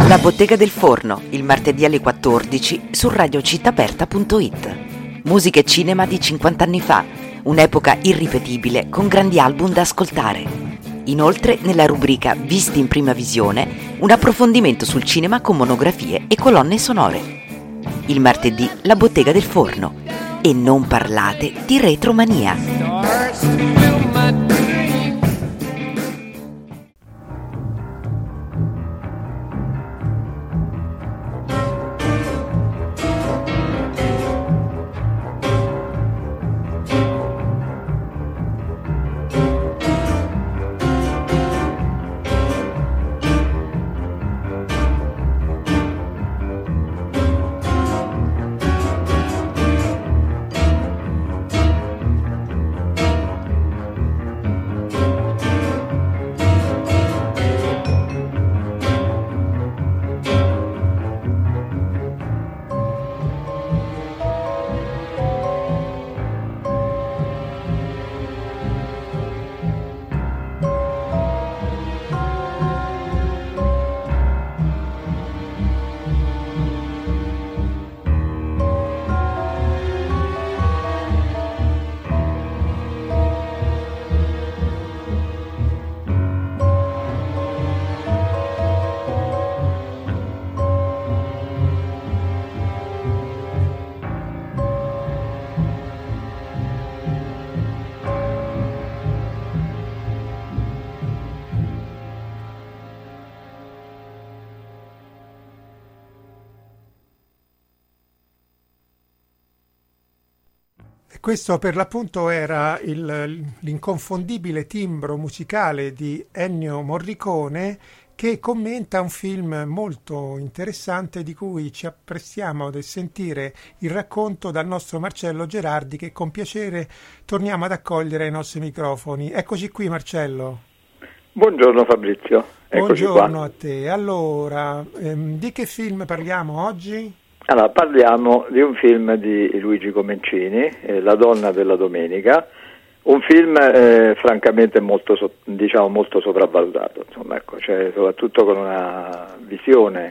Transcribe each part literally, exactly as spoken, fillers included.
La Bottega del Forno, il martedì alle quattordici su radio città aperta punto it. Musica e cinema di cinquanta anni fa, un'epoca irripetibile con grandi album da ascoltare. Inoltre, nella rubrica Visti in prima visione, un approfondimento sul cinema con monografie e colonne sonore. Il martedì La Bottega del Forno. E non parlate di retromania. Questo per l'appunto era il, l'inconfondibile timbro musicale di Ennio Morricone, che commenta un film molto interessante di cui ci apprestiamo a sentire il racconto dal nostro Marcello Gerardi, che con piacere torniamo ad accogliere ai nostri microfoni. Eccoci qui, Marcello. Buongiorno Fabrizio. Eccoci Buongiorno qua. A te. Allora, ehm, di che film parliamo oggi? Allora, parliamo di un film di Luigi Comencini, eh, La donna della domenica, un film eh, francamente molto, so, diciamo, molto sopravvalutato, insomma, ecco, cioè, soprattutto con una visione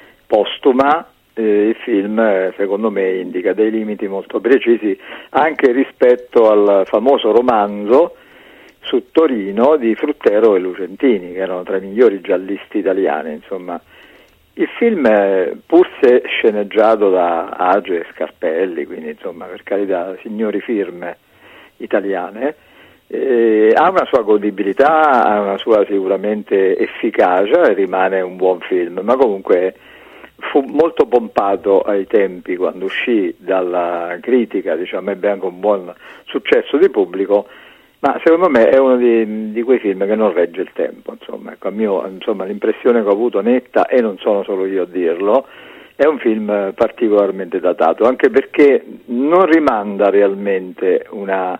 postuma, eh, il film eh, secondo me indica dei limiti molto precisi anche rispetto al famoso romanzo su Torino di Fruttero e Lucentini, che erano tra i migliori giallisti italiani, insomma. Il film, pur se sceneggiato da Age e Scarpelli, quindi insomma per carità signori firme italiane, eh, ha una sua godibilità, ha una sua sicuramente efficacia e rimane un buon film, ma comunque fu molto pompato ai tempi quando uscì dalla critica, diciamo ebbe anche un buon successo di pubblico, ma secondo me è uno di, di quei film che non regge il tempo, insomma, ecco, a mio, insomma, l'impressione che ho avuto netta, e non sono solo io a dirlo, è un film particolarmente datato, anche perché non rimanda realmente una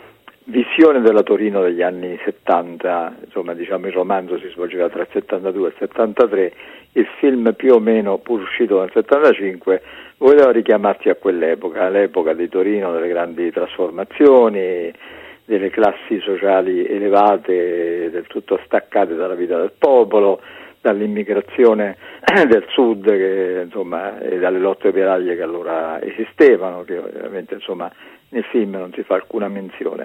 visione della Torino degli anni settanta, insomma, diciamo il romanzo si svolgeva tra il settantadue e il settantatré, il film più o meno, pur uscito nel settantacinque, voleva richiamarsi a quell'epoca, l'epoca di Torino, delle grandi trasformazioni, delle classi sociali elevate, del tutto staccate dalla vita del popolo, dall'immigrazione del sud che, insomma, e dalle lotte operaie che allora esistevano, che ovviamente insomma nel film non si fa alcuna menzione.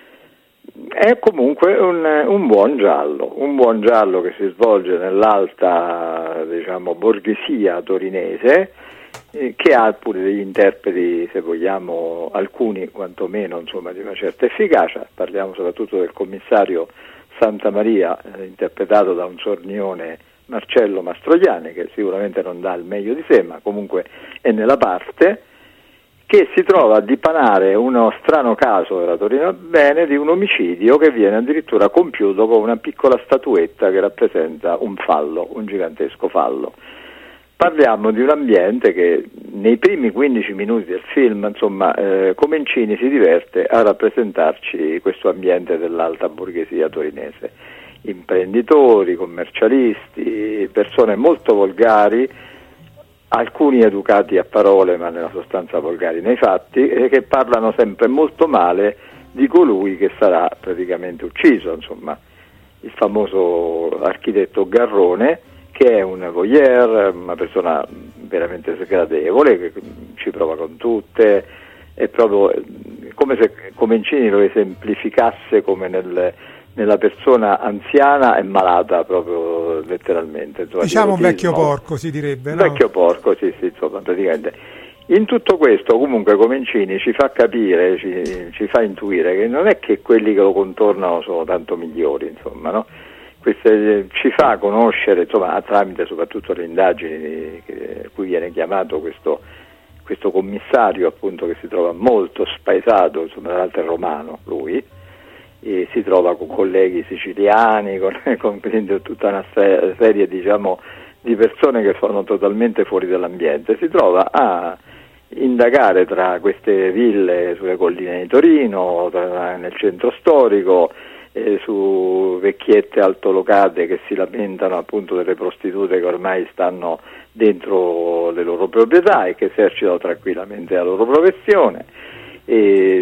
È comunque un, un buon giallo, un buon giallo che si svolge nell'alta, diciamo, borghesia torinese, che ha pure degli interpreti, se vogliamo, alcuni quantomeno, insomma, di una certa efficacia. Parliamo soprattutto del commissario Santamaria, eh, interpretato da un sornione Marcello Mastroianni, che sicuramente non dà il meglio di sé, ma comunque è nella parte, che si trova a dipanare uno strano caso della Torino Bene di un omicidio che viene addirittura compiuto con una piccola statuetta che rappresenta un fallo, un gigantesco fallo. Parliamo di un ambiente che nei primi quindici minuti del film, insomma, eh, Comencini si diverte a rappresentarci questo ambiente dell'alta borghesia torinese. Imprenditori, commercialisti, persone molto volgari, alcuni educati a parole ma nella sostanza volgari nei fatti, e che parlano sempre molto male di colui che sarà praticamente ucciso, insomma, il famoso architetto Garrone, che è un voyeur, una persona veramente sgradevole, che ci prova con tutte, è proprio come se Comencini lo esemplificasse come nel, nella persona anziana e malata, proprio letteralmente. Insomma, diciamo un vecchio porco, si direbbe, un no? vecchio porco, sì, sì, insomma, praticamente. In tutto questo comunque Comencini ci fa capire, ci, ci fa intuire che non è che quelli che lo contornano sono tanto migliori, insomma, no? Queste, ci fa conoscere, insomma, tramite soprattutto le indagini a cui viene chiamato questo, questo commissario, appunto, che si trova molto spaesato, insomma, tra l'altro è romano lui, e si trova con colleghi siciliani, con, con quindi tutta una serie, diciamo, di persone che sono totalmente fuori dall'ambiente, si trova a indagare tra queste ville sulle colline di Torino, tra, nel centro storico, Eh, su vecchiette altolocate che si lamentano appunto delle prostitute che ormai stanno dentro le loro proprietà e che esercitano tranquillamente la loro professione, e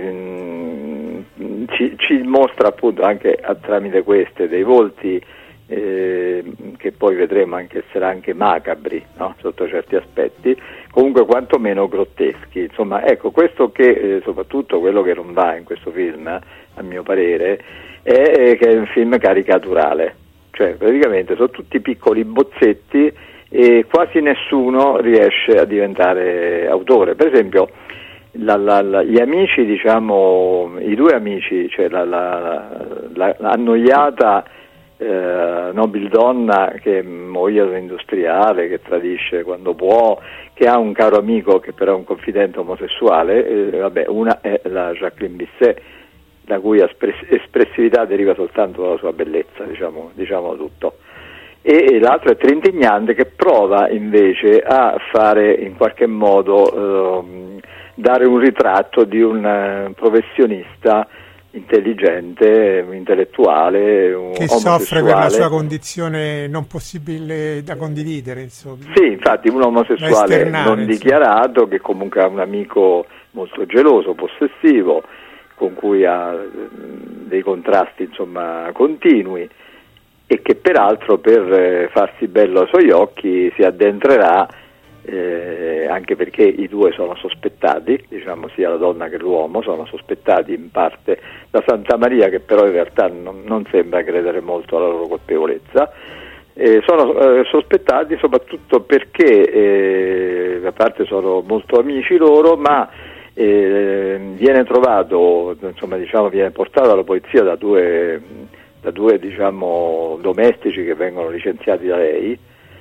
mh, ci, ci mostra appunto anche a, tramite queste dei volti eh, che poi vedremo anche essere anche macabri, no? Sotto certi aspetti, comunque quantomeno grotteschi. Insomma, ecco, questo che eh, soprattutto quello che non va in questo film, eh, a mio parere, è che è un film caricaturale, cioè praticamente sono tutti piccoli bozzetti e quasi nessuno riesce a diventare autore. Per esempio la, la, la, gli amici, diciamo, i due amici, cioè la, la, la, la annoiata eh, nobildonna che è moglie industriale, che tradisce quando può, che ha un caro amico che però è un confidente omosessuale, eh, vabbè, una è la Jacqueline Bisset, la cui espressività deriva soltanto dalla sua bellezza, diciamo, diciamo tutto, e l'altro è Trintignant, che prova invece a fare in qualche modo eh, dare un ritratto di un uh, professionista intelligente, intellettuale, un che soffre per la sua condizione non possibile da condividere, insomma. Sì, infatti un omosessuale non insomma. dichiarato, che comunque ha un amico molto geloso, possessivo, con cui ha dei contrasti, insomma, continui, e che peraltro per eh, farsi bello ai suoi occhi si addentrerà, eh, anche perché i due sono sospettati, diciamo, sia la donna che l'uomo sono sospettati in parte da Santa Maria, che però in realtà non, non sembra credere molto alla loro colpevolezza. Eh, sono eh, sospettati soprattutto perché eh, a parte sono molto amici loro, ma Eh, viene trovato, insomma, diciamo, viene portato alla polizia da due, da due diciamo, domestici che vengono licenziati da lei,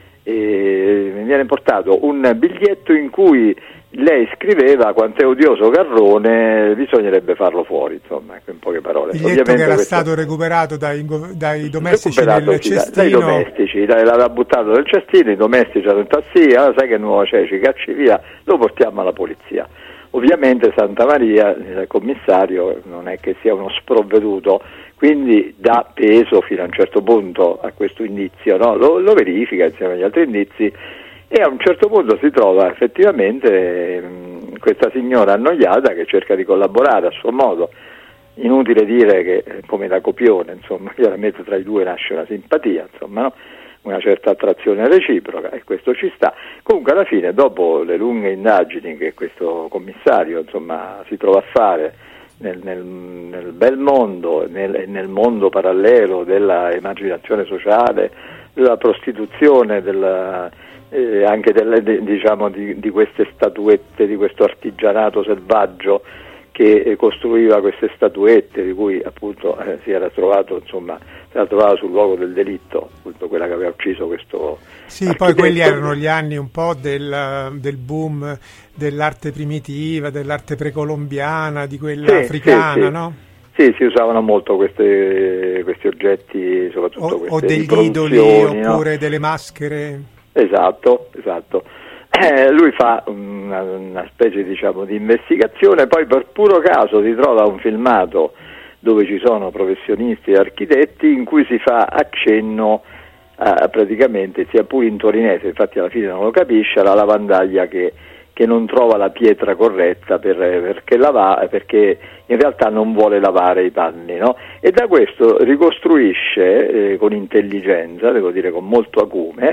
e viene portato un biglietto in cui lei scriveva: quanto è odioso Garrone, bisognerebbe farlo fuori, insomma, ecco, in poche parole. Biglietto Ovviamente che era questo... stato recuperato dai, dai domestici del sì, cestino. Dai domestici, l'aveva buttato nel cestino, i domestici hanno detto: sì, allora sai che nuovo c'è, ci cacci via, lo portiamo alla polizia. Ovviamente Santa Maria, il commissario, non è che sia uno sprovveduto, quindi dà peso fino a un certo punto a questo indizio, no? lo, lo verifica insieme agli altri indizi, e a un certo punto si trova effettivamente mh, questa signora annoiata che cerca di collaborare a suo modo. Inutile dire che, come da copione, insomma, chiaramente tra i due nasce una simpatia, insomma, no? Una certa attrazione reciproca, e questo ci sta. Comunque alla fine, dopo le lunghe indagini che questo commissario, insomma, si trova a fare nel, nel, nel bel mondo, nel, nel mondo parallelo della emaginazione sociale, della prostituzione, della, eh, anche delle, de, diciamo, di, di queste statuette, di questo artigianato selvaggio che eh, costruiva queste statuette, di cui appunto eh, si era trovato, insomma, si era trovato sul luogo del delitto, appunto quella che aveva ucciso questo sì, architetto. Poi quelli erano gli anni un po' del, del boom dell'arte primitiva, dell'arte precolombiana, di quella sì, africana, sì, sì. no? Sì, si usavano molto questi, questi oggetti, soprattutto o, queste o degli idoli, oppure no? Delle maschere. Esatto, esatto. Eh, lui fa una, una specie, diciamo, di investigazione, poi per puro caso si trova un filmato dove ci sono professionisti e architetti in cui si fa accenno a, praticamente, sia pure in torinese, infatti alla fine non lo capisce, alla lavandaglia che, che non trova la pietra corretta per, perché, lava, perché in realtà non vuole lavare i panni, no? E da questo ricostruisce eh, con intelligenza, devo dire con molto acume,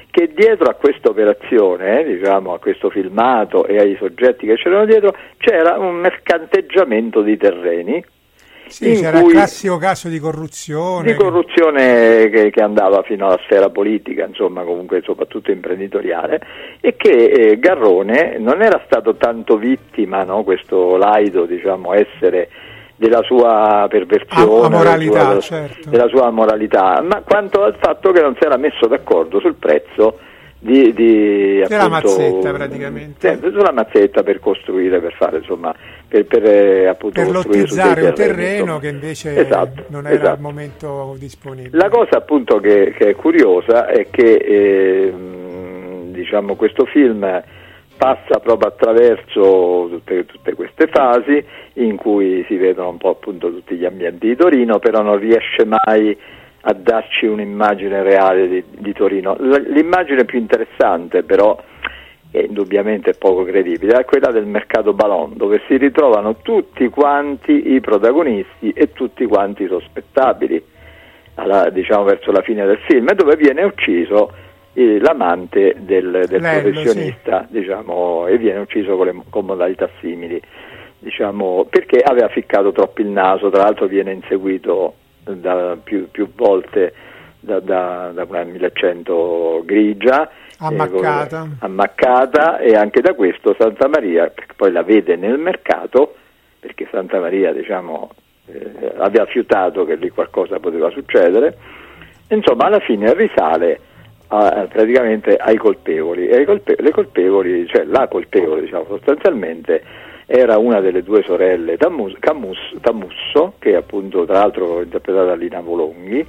che dietro a questa operazione, eh, diciamo a questo filmato e ai soggetti che c'erano dietro, c'era un mercanteggiamento di terreni. Sì, c'era il classico caso di corruzione. Di corruzione che, che andava fino alla sfera politica, insomma, comunque soprattutto imprenditoriale, e che eh, Garrone non era stato tanto vittima, no, questo laido, diciamo, essere della sua perversione, a moralità, della, sua, certo. della sua moralità, ma quanto al fatto che non si era messo d'accordo sul prezzo di, di della appunto, mazzetta praticamente, sulla mazzetta per costruire, per fare, insomma, per, per eh, appunto per lottizzare un terreno insomma. Che invece esatto, non era esatto. al momento disponibile. La cosa appunto che, che è curiosa è che eh, diciamo questo film passa proprio attraverso tutte, tutte queste fasi in cui si vedono un po' appunto tutti gli ambienti di Torino, però non riesce mai a darci un'immagine reale di, di Torino. L- l'immagine più interessante però, e indubbiamente poco credibile, è quella del mercato Balon, dove si ritrovano tutti quanti i protagonisti e tutti quanti i sospettabili, alla, diciamo verso la fine del film, e dove viene ucciso eh, l'amante del, del Lello, professionista, sì. diciamo, e viene ucciso con, le, con modalità simili, diciamo, perché aveva ficcato troppo il naso. Tra l'altro viene inseguito da più, più volte da, da, da una millecento grigia, ammaccata. Eh, ammaccata, e anche da questo Santa Maria, perché poi la vede nel mercato, perché Santa Maria, diciamo, eh, aveva fiutato che lì qualcosa poteva succedere, insomma alla fine risale a, praticamente ai colpevoli, e ai colpe- le colpevoli, cioè la colpevole, diciamo, sostanzialmente era una delle due sorelle Tammus, Cammus, Tammusso, che appunto tra l'altro interpretata da Lina Volonghi,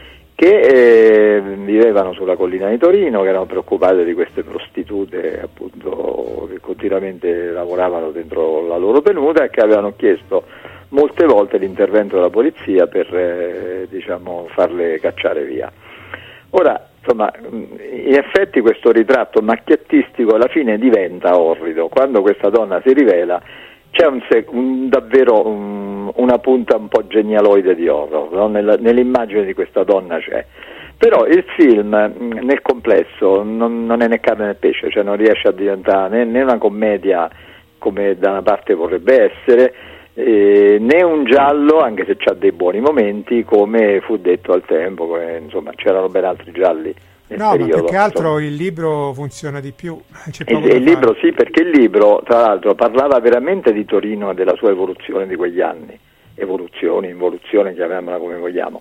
che eh, vivevano sulla collina di Torino, che erano preoccupate di queste prostitute appunto che continuamente lavoravano dentro la loro tenuta e che avevano chiesto molte volte l'intervento della polizia per eh, diciamo farle cacciare via. Ora, insomma, in effetti questo ritratto macchiettistico alla fine diventa orrido. Quando questa donna si rivela c'è un, un, davvero un, una punta un po' genialoide di horror, no? Nella, nell'immagine di questa donna c'è. Però il film nel complesso non, non è né carne né pesce, cioè non riesce a diventare né, né una commedia come da una parte vorrebbe essere, eh, né un giallo, anche se c'ha dei buoni momenti, come fu detto al tempo, come, insomma c'erano ben altri gialli. No, periodo, ma più che altro insomma. Il libro funziona di più. C'è il, il libro sì, perché il libro tra l'altro parlava veramente di Torino e della sua evoluzione di quegli anni, evoluzione, involuzione, chiamiamola come vogliamo.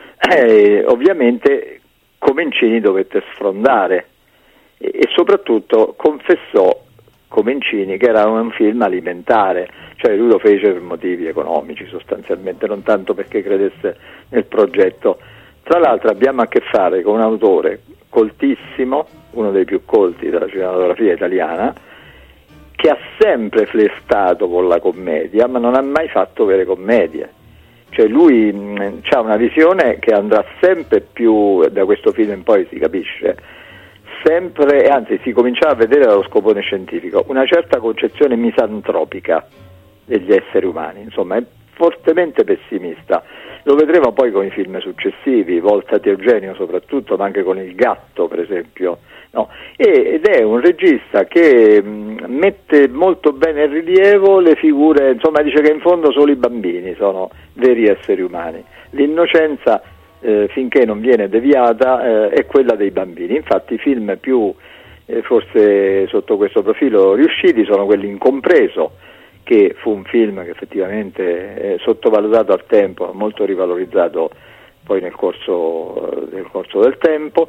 Eh, ovviamente Comencini dovette sfrondare e, e soprattutto confessò Comencini che era un film alimentare, cioè lui lo fece per motivi economici sostanzialmente, non tanto perché credesse nel progetto. Tra l'altro abbiamo a che fare con un autore coltissimo, uno dei più colti della cinematografia italiana, che ha sempre flirtato con la commedia, ma non ha mai fatto vere commedie. Cioè lui ha una visione che andrà sempre più, da questo film in poi si capisce, sempre, e anzi si cominciava a vedere dallo scopone scientifico, una certa concezione misantropica degli esseri umani, insomma è fortemente pessimista. Lo vedremo poi con i film successivi, Voltati Eugenio soprattutto, ma anche con Il Gatto per esempio, no? e, ed è un regista che mh, mette molto bene in rilievo le figure, insomma dice che in fondo solo i bambini sono veri esseri umani, l'innocenza eh, finché non viene deviata eh, è quella dei bambini. Infatti i film più eh, forse sotto questo profilo riusciti sono quelli Incompreso, che fu un film che effettivamente è sottovalutato al tempo, molto rivalorizzato poi nel corso, nel corso del tempo,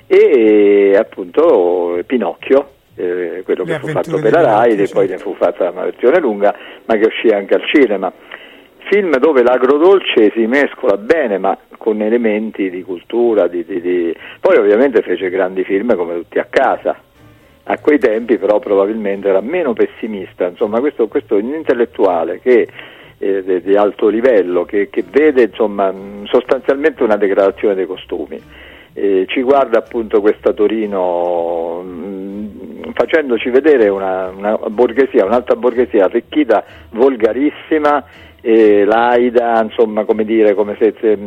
e appunto Pinocchio, eh, quello Le che fu fatto avventure per la Rai, Pinocchio, e poi certo. ne fu fatta una versione lunga, ma che uscì anche al cinema. Film dove l'agrodolce si mescola bene, ma con elementi di cultura, di, di, di... poi ovviamente fece grandi film come Tutti a casa. A quei tempi però probabilmente era meno pessimista, insomma questo, questo è un intellettuale che, eh, di, di alto livello, che, che vede insomma sostanzialmente una degradazione dei costumi. Eh, ci guarda appunto questa Torino mh, facendoci vedere una, una borghesia, un'altra borghesia arricchita, volgarissima, e l'Aida, insomma, come dire, come se, se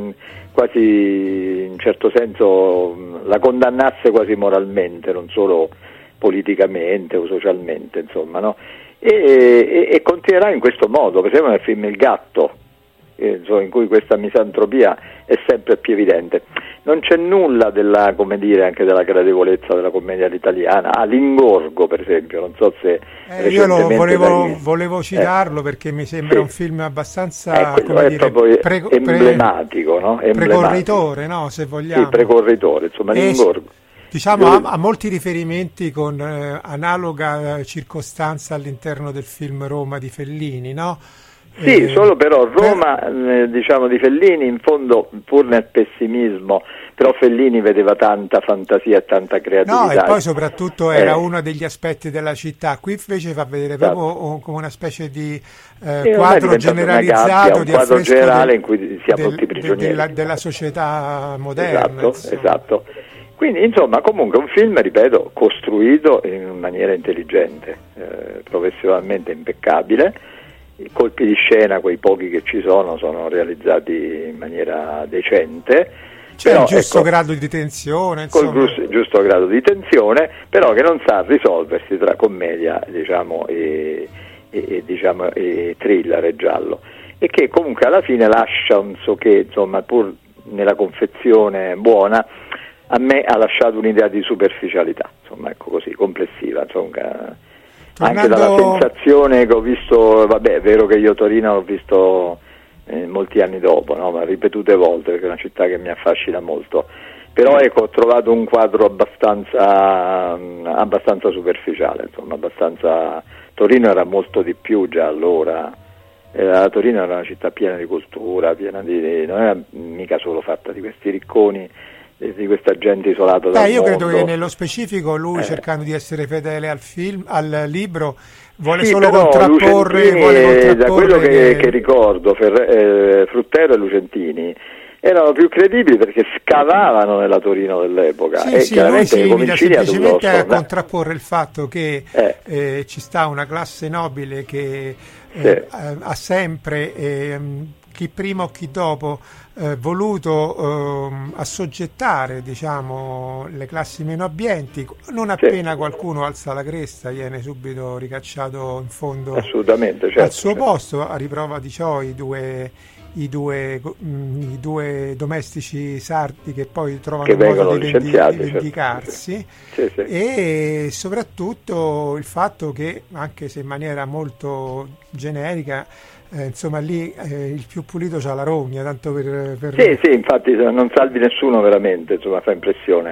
quasi in certo senso la condannasse quasi moralmente, non solo politicamente o socialmente, insomma, no? E, e, e continuerà in questo modo, per esempio nel film Il gatto, eh, in cui questa misantropia è sempre più evidente. Non c'è nulla della, come dire, anche della gradevolezza della commedia italiana. Ah, L'Ingorgo, per esempio, non so se eh, io lo volevo, dai... volevo citarlo eh. perché mi sembra sì. un film abbastanza eh, come è dire, proprio pre- emblematico, pre- no? Emblematico. Precorritore, no? Se vogliamo. Sì, precorritore, insomma, e, L'Ingorgo. Diciamo ha, ha molti riferimenti con eh, analoga circostanza all'interno del film Roma di Fellini, no? Sì, eh, solo però Roma, eh, diciamo, di Fellini, in fondo, pur nel pessimismo, però Fellini vedeva tanta fantasia e tanta creatività. No, e poi soprattutto era eh. uno degli aspetti della città. Qui invece fa vedere esatto. proprio come una specie di eh, sì, quadro generalizzato, gabbia, un di quadro generale del, in cui siamo del, tutti prigionieri. Della, della società moderna. Esatto, esatto. Quindi, insomma, comunque un film, ripeto, costruito in maniera intelligente, eh, professionalmente impeccabile. I colpi di scena, quei pochi che ci sono, sono realizzati in maniera decente. C'è però, il giusto ecco, grado di tensione, col giusto, giusto grado di tensione, però che non sa risolversi tra commedia, diciamo, e, e, e, diciamo, e thriller e giallo, e che comunque alla fine lascia un so che, insomma, pur nella confezione buona, a me ha lasciato un'idea di superficialità, insomma, ecco, così, complessiva, insomma. Tornando... Anche dalla sensazione che ho visto, vabbè, è vero che io Torino l'ho visto eh, molti anni dopo, no? Ma ripetute volte, perché è una città che mi affascina molto, però ecco, ho trovato un quadro abbastanza, abbastanza superficiale, insomma, abbastanza... Torino era molto di più già allora, era, Torino era una città piena di cultura, piena di... non era mica solo fatta di questi ricconi, di questa gente isolata dal eh, io mondo. credo che nello specifico lui, eh. cercando di essere fedele al film, al libro, vuole sì, solo però contrapporre, vuole contrapporre da quello che, che... che ricordo, Ferre, eh, Fruttero e Lucentini erano più credibili perché scavavano nella Torino dell'epoca, sì, e sì, chiaramente lui si limita semplicemente a no? contrapporre il fatto che eh. Eh, ci sta una classe nobile che eh, sì. ha sempre eh, chi prima o chi dopo eh, voluto eh, assoggettare, diciamo, le classi meno abbienti. Non appena sì. qualcuno alza la cresta viene subito ricacciato in fondo assolutamente, certo, al suo certo. posto. A riprova di ciò i due I due, mh, i due domestici sardi che poi trovano che modo di, vendi- di vendicarsi, certo. sì, sì. E soprattutto il fatto che, anche se in maniera molto generica, eh, insomma lì eh, il più pulito c'ha la rogna, tanto per, per... Sì, sì, infatti non salvi nessuno veramente, insomma, fa impressione.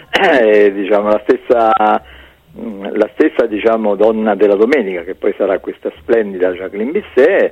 Eh, diciamo la stessa la stessa diciamo donna della domenica, che poi sarà questa splendida Jacqueline Bisset,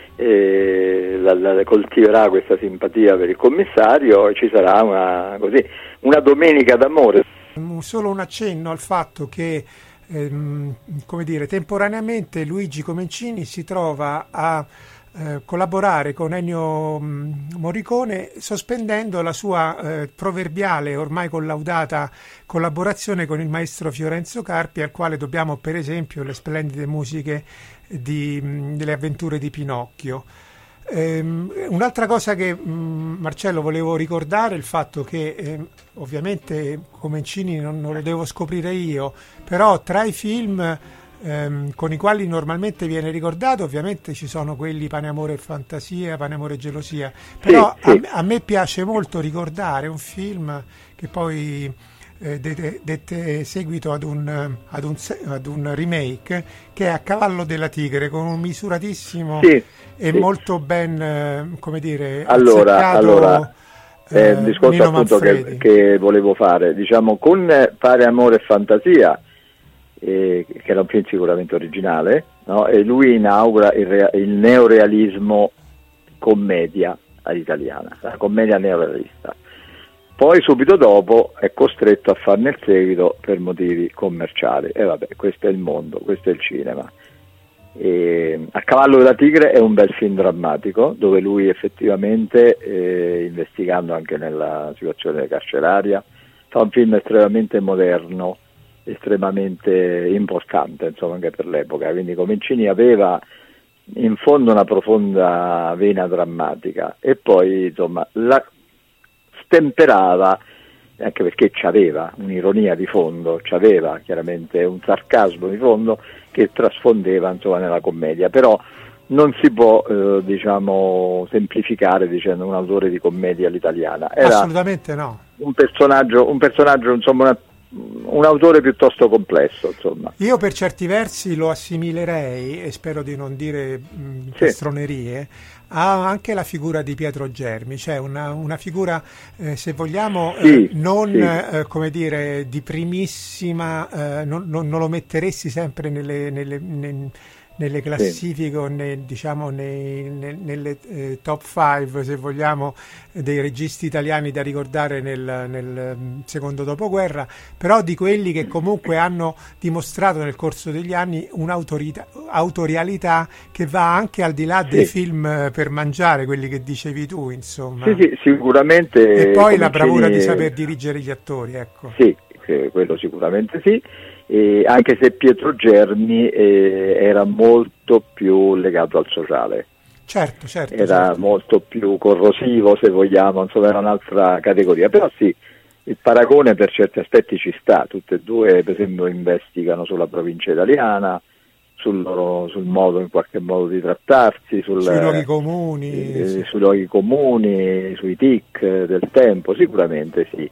e la, la, coltiverà questa simpatia per il commissario, e ci sarà una, così, una domenica d'amore. Solo un accenno al fatto che ehm, come dire, temporaneamente Luigi Comencini si trova a eh, collaborare con Ennio Morricone, sospendendo la sua eh, proverbiale, ormai collaudata collaborazione con il maestro Fiorenzo Carpi, al quale dobbiamo per esempio le splendide musiche di, delle avventure di Pinocchio. Um, un'altra cosa che um, Marcello volevo ricordare è il fatto che eh, ovviamente Comencini non, non lo devo scoprire io, però tra i film um, con i quali normalmente viene ricordato ovviamente ci sono quelli Pane, Amore e Fantasia, Pane, Amore e Gelosia, però sì, sì. A, a me piace molto ricordare un film che poi Eh, dette, dette seguito ad un, ad, un, ad un remake che è A cavallo della tigre, con un misuratissimo sì, e sì. molto ben eh, come dire allora, allora eh, il discorso Nino appunto che, che volevo fare, diciamo, con Pare, Amore e Fantasia, eh, che era un film sicuramente originale, no? E lui inaugura il, rea- il neorealismo commedia all'italiana, la commedia neorealista. Poi subito dopo è costretto a farne il seguito per motivi commerciali, e vabbè, questo è il mondo, questo è il cinema. E A cavallo della tigre è un bel film drammatico, dove lui effettivamente, eh, investigando anche nella situazione carceraria, fa un film estremamente moderno, estremamente importante, insomma, anche per l'epoca. Quindi Comencini aveva in fondo una profonda vena drammatica, e poi insomma la stemperava, anche perché c'aveva un'ironia di fondo, c'aveva chiaramente un sarcasmo di fondo che trasfondeva insomma nella commedia, però non si può eh, diciamo semplificare dicendo un autore di commedia all'italiana. Era assolutamente no. Un personaggio, un personaggio insomma una, un autore piuttosto complesso, insomma. Io per certi versi lo assimilerei, e spero di non dire mh, sì. castronerie, a anche la figura di Pietro Germi, cioè una, una figura eh, se vogliamo sì, eh, non sì. eh, come dire di primissima, eh, non, non, non lo metteresti sempre nelle, nelle, nelle nelle classifiche o nei, diciamo nei, ne, nelle eh, top five se vogliamo dei registi italiani da ricordare nel, nel secondo dopoguerra, però di quelli che comunque hanno dimostrato nel corso degli anni un'autorialità che va anche al di là dei sì. film per mangiare, quelli che dicevi tu, insomma. Sì, sì, sicuramente. E poi la bravura di saper dirigere gli attori, ecco. Sì, quello sicuramente sì. Eh, anche se Pietro Germi eh, era molto più legato al sociale, certo, certo, era certo. molto più corrosivo, se vogliamo, insomma era un'altra categoria, però sì, il paragone per certi aspetti ci sta, tutte e due per esempio investigano sulla provincia italiana, sul, loro, sul modo in qualche modo di trattarsi, sul, sui luoghi comuni, eh, sì. sui luoghi comuni, sui tic del tempo, sicuramente sì.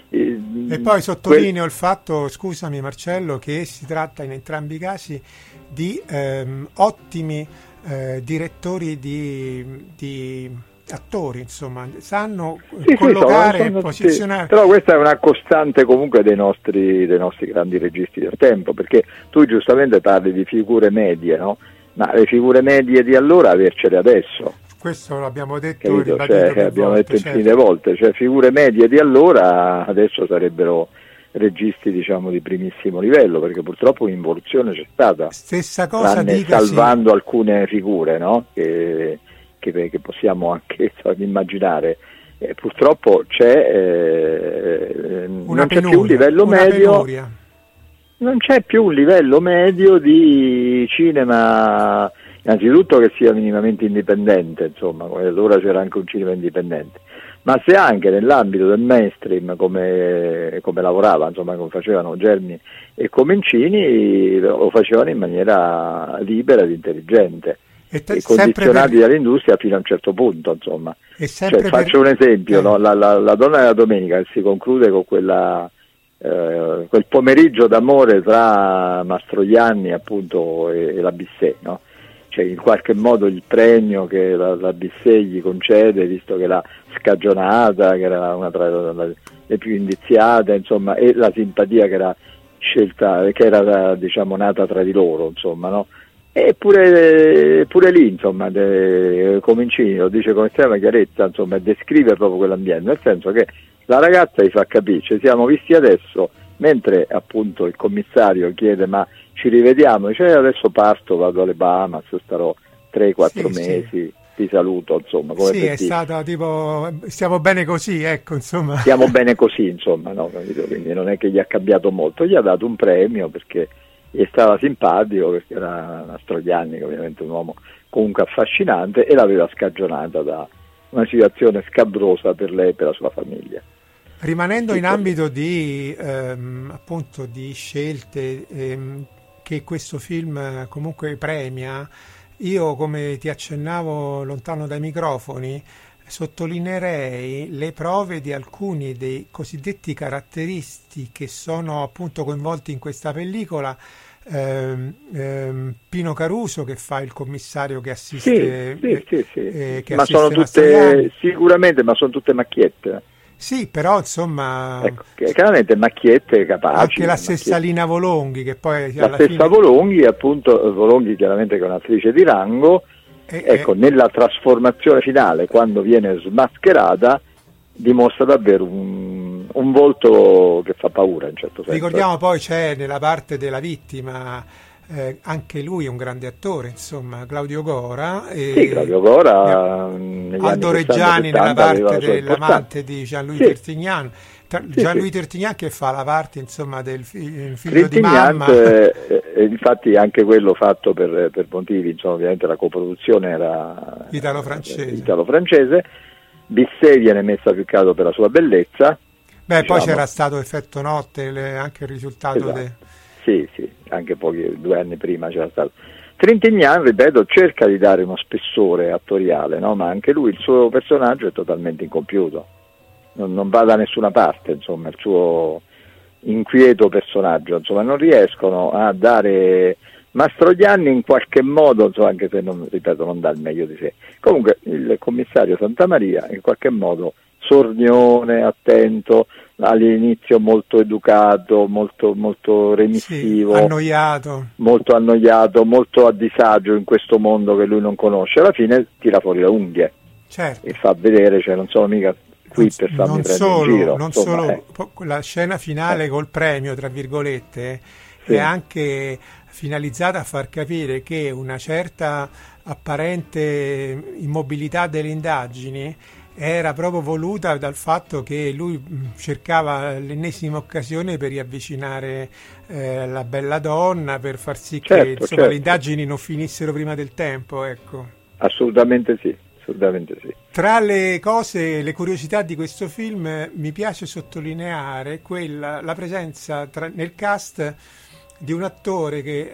E poi sottolineo quel... il fatto, scusami Marcello, che si tratta in entrambi i casi di ehm, ottimi eh, direttori di, di attori, insomma, sanno sì, collocare sì, e posizionare. Sì. Però questa è una costante comunque dei nostri, dei nostri grandi registi del tempo, perché tu giustamente parli di figure medie, no? Ma le figure medie di allora avercele adesso. Questo l'abbiamo detto, cioè, abbiamo volte, detto certo. infinite volte, cioè figure medie di allora adesso sarebbero registi diciamo di primissimo livello, perché purtroppo un'involuzione c'è stata. Stessa cosa dica, salvando sì. alcune figure, no? che, che, che possiamo anche immaginare. Eh, purtroppo c'è eh, una non penuria, c'è più un livello medio. Penuria. Non c'è più un livello medio di cinema, innanzitutto che sia minimamente indipendente, insomma, allora c'era anche un cinema indipendente, ma se anche nell'ambito del mainstream come, come lavorava, insomma, come facevano Germi e Comencini, lo facevano in maniera libera ed intelligente, e, te, e condizionati per... dall'industria fino a un certo punto, insomma. E cioè, per... faccio un esempio, eh. no? la, la, la donna della domenica, che si conclude con quella... Uh, quel pomeriggio d'amore tra Mastroianni appunto e, e la Bisset, no? Cioè in qualche modo il premio che la, la Bisset gli concede, visto che l'ha scagionata, che era una tra le più indiziate, insomma, e la simpatia che era scelta, che era diciamo nata tra di loro, insomma, no? E pure, pure lì, insomma, de, Comencini lo dice con estrema chiarezza, insomma, descrive proprio quell'ambiente, nel senso che la ragazza gli fa capire, ci siamo visti adesso, mentre appunto il commissario chiede ma ci rivediamo, dice adesso parto, vado alle Bahamas, starò tre quattro sì, mesi, sì. Ti saluto, insomma. Come sì, è stata tipo, stiamo bene così, ecco, insomma. Stiamo bene così, insomma, no, quindi non è che gli ha cambiato molto, gli ha dato un premio perché gli stava simpatico, perché era Mastroianni, che ovviamente è un uomo comunque affascinante, e l'aveva scagionata da una situazione scabrosa per lei e per la sua famiglia. Rimanendo in ambito di ehm, appunto di scelte ehm, che questo film comunque premia, io come ti accennavo lontano dai microfoni sottolineerei le prove di alcuni dei cosiddetti caratteristi che sono appunto coinvolti in questa pellicola. Ehm, ehm, Pino Caruso che fa il commissario che assiste, sì, sì, sì, sì. Eh, che ma assiste sono tutte sicuramente, ma sono tutte macchiette. Sì, però insomma, ecco, chiaramente macchiette capaci. Anche la stessa Lina Volonghi, che poi la alla stessa fine... Volonghi, appunto, Volonghi chiaramente che è un'attrice di rango, e, ecco, e... nella trasformazione finale, quando viene smascherata, dimostra davvero un, un volto che fa paura in certo senso. Ricordiamo poi c'è nella parte della vittima eh, anche lui è un grande attore, insomma, Claudio Gora. E sì, Claudio Gora. Eh, Aldo Reggiani nella parte dell'amante di Jean-Louis sì. Trintignant. Sì, Jean-Louis sì. Trintignant che fa la parte, insomma, del fi- figlio di Trintignant, mamma. Eh, eh, infatti anche quello fatto per, per motivi, insomma, ovviamente la coproduzione era italo-francese. italo-francese. Bissé viene messa più che altro per la sua bellezza. Beh, diciamo. Poi c'era stato Effetto Notte, le, anche il risultato. Esatto. De... Sì, sì, anche pochi, due anni prima c'era stato. Trintignant, ripeto, cerca di dare uno spessore attoriale, no? Ma anche lui, il suo personaggio è totalmente incompiuto. Non, non va da nessuna parte, insomma, il suo inquieto personaggio, insomma, non riescono a dare. Mastroianni in qualche modo, insomma, anche se non, ripeto, non dà il meglio di sé. Comunque il commissario Santamaria in qualche modo sornione, attento, all'inizio molto educato, molto, molto remissivo, sì, annoiato. molto annoiato, molto a disagio in questo mondo che lui non conosce, alla fine tira fuori le unghie, certo. E fa vedere, cioè non sono mica qui per farmi non prendere solo, in giro. non Insomma, solo eh. la scena finale eh. col premio, tra virgolette, sì. è anche finalizzata a far capire che una certa apparente immobilità delle indagini era proprio voluta dal fatto che lui cercava l'ennesima occasione per riavvicinare eh, la bella donna, per far sì certo, che insomma, certo. le indagini non finissero prima del tempo, ecco. Assolutamente sì, assolutamente sì. Tra le cose, le curiosità di questo film, mi piace sottolineare quella, la presenza tra, nel cast di un attore che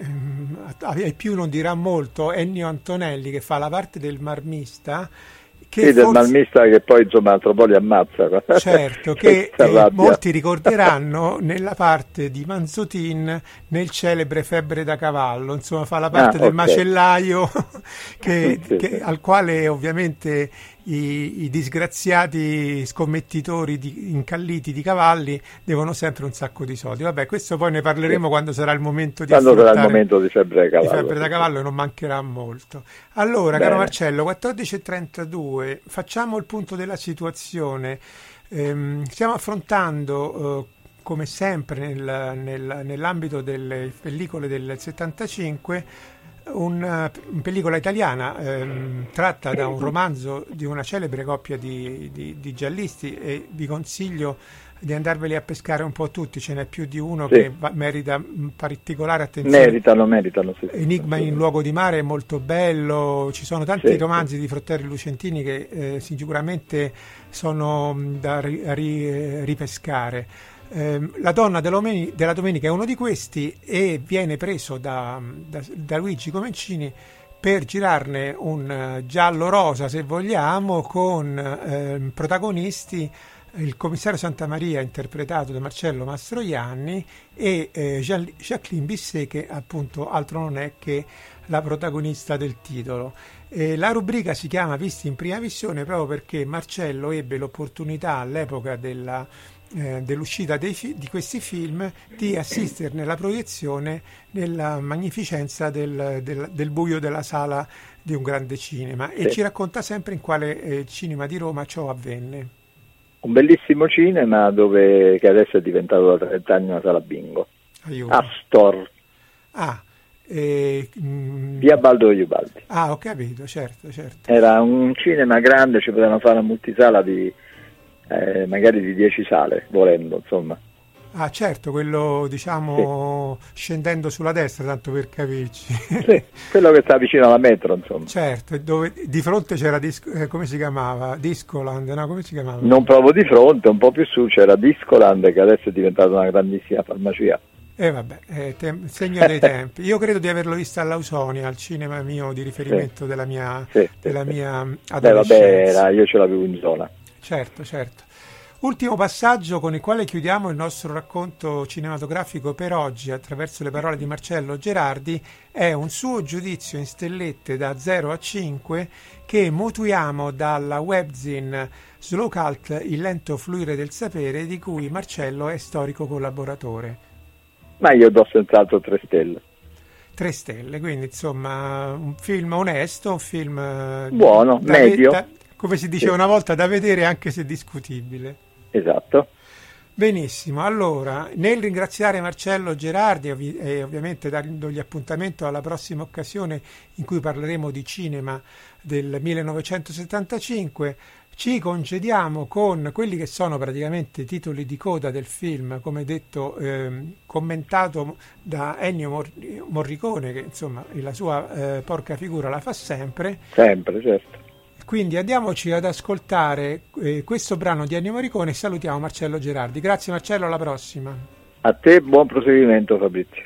ai più non dirà molto, Ennio Antonelli, che fa la parte del marmista. Che sì, forse, del marmista che poi insomma altro po' li ammazza. Certo, che eh, molti ricorderanno nella parte di Manzotin nel celebre Febbre da cavallo, insomma fa la parte ah, del okay. macellaio che, sì, che, sì. al quale ovviamente i, i disgraziati scommettitori di, incalliti di cavalli devono sempre un sacco di soldi. Vabbè, questo poi ne parleremo sì. quando sarà il momento di quando sarà il momento di Febbre da cavallo. Di Febbre da cavallo e non mancherà molto. Allora, Bene. Caro Marcello, quattordici e trentadue, facciamo il punto della situazione. Ehm, stiamo affrontando, eh, come sempre nel, nel, nell'ambito delle pellicole del settantacinque, una, una pellicola italiana ehm, tratta da un romanzo di una celebre coppia di, di, di giallisti, e vi consiglio di andarveli a pescare un po' tutti, ce n'è più di uno sì. che va, merita particolare attenzione. Meritano, meritano. Sì, Enigma in luogo di mare è molto bello, ci sono tanti sì, romanzi sì. di Fratelli Lucentini che eh, sicuramente sono da ri, ri, ripescare. Eh, La donna della domenica è uno di questi e viene preso da, da, da Luigi Comencini per girarne un giallo rosa, se vogliamo, con eh, protagonisti il commissario Santamaria, interpretato da Marcello Mastroianni, e eh, Jacqueline Bisset, che appunto altro non è che la protagonista del titolo. E la rubrica si chiama Visti in prima visione proprio perché Marcello ebbe l'opportunità all'epoca della, eh, dell'uscita dei fi- di questi film di assisterne alla proiezione nella magnificenza del, del, del buio della sala di un grande cinema, e sì. ci racconta sempre in quale eh, cinema di Roma ciò avvenne. Un bellissimo cinema dove che adesso è diventato da trent'anni una sala bingo. Aiuto. Astor. Ah, eh, mh... via Baldo Ubaldi. Ah, ho capito, certo, certo. Era un cinema grande, ci potevano fare una multisala di eh, magari di dieci sale, volendo, insomma. Ah, certo, quello diciamo sì. scendendo sulla destra, tanto per capirci. Sì, quello che sta vicino alla metro, insomma. Certo, dove di fronte c'era Disco, eh, come si chiamava? Discoland, no? Come si chiamava? Non proprio di fronte, un po' più su c'era Discoland, che adesso è diventata una grandissima farmacia. E eh, vabbè, eh, te- segno dei tempi. Io credo di averlo visto all'Ausonia, al cinema mio di riferimento sì. della mia, sì, della sì, mia sì. adolescenza. Beh, vabbè, era, io ce l'avevo in zona. Certo, certo. Ultimo passaggio con il quale chiudiamo il nostro racconto cinematografico per oggi attraverso le parole di Marcello Gerardi è un suo giudizio in stellette da zero a cinque che mutuiamo dalla webzine Slow Cult, il lento fluire del sapere, di cui Marcello è storico collaboratore. Ma io do senz'altro tre stelle. Tre stelle, quindi insomma un film onesto, un film buono, da, medio. Da, come si diceva sì. una volta, da vedere anche se discutibile. Esatto. Benissimo, allora nel ringraziare Marcello Gerardi ovvi- e ovviamente dandogli appuntamento alla prossima occasione in cui parleremo di cinema del millenovecentosettantacinque, ci congediamo con quelli che sono praticamente i titoli di coda del film, come detto, ehm, commentato da Ennio Mor- Morricone, che insomma la sua eh, porca figura la fa sempre. Sempre, certo. Quindi andiamoci ad ascoltare eh, questo brano di Ennio Morricone e salutiamo Marcello Gerardi. Grazie Marcello, alla prossima. A te buon proseguimento, Fabrizio.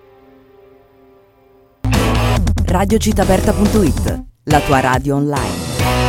radio città aperta punto it, la tua radio online.